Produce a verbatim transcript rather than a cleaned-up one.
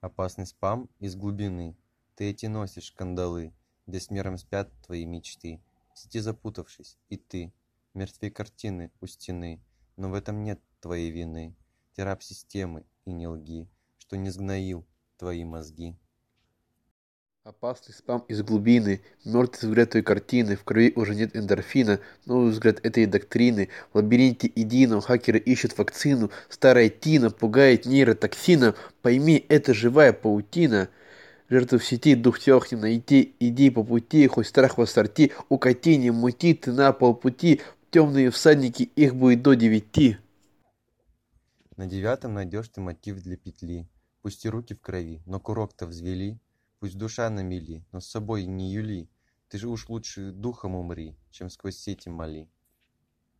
Опасный спам из глубины. Ты эти носишь кандалы, где с миром спят твои мечты. В сети запутавшись, и ты. Мертвей картины у стены, но в этом нет твоей вины. Ты раб системы, и не лги, что не сгноил твои мозги. Опасный спам из глубины, мертвый взгляд той картины, в крови уже нет эндорфина, новый взгляд этой доктрины, в лабиринте едином хакеры ищут вакцину, старая тина пугает нейротоксином, пойми, это живая паутина. Жертву в сети дух тех не найти, иди по пути, хоть страх в ассорти, укати, не мути, ты на полпути, темные всадники, их будет до девяти. На девятом найдешь ты мотив для петли. Пусть и руки в крови, но курок-то взвели. Пусть душа на мели, но с собой не юли. Ты же уж лучше духом умри, чем сквозь сети моли.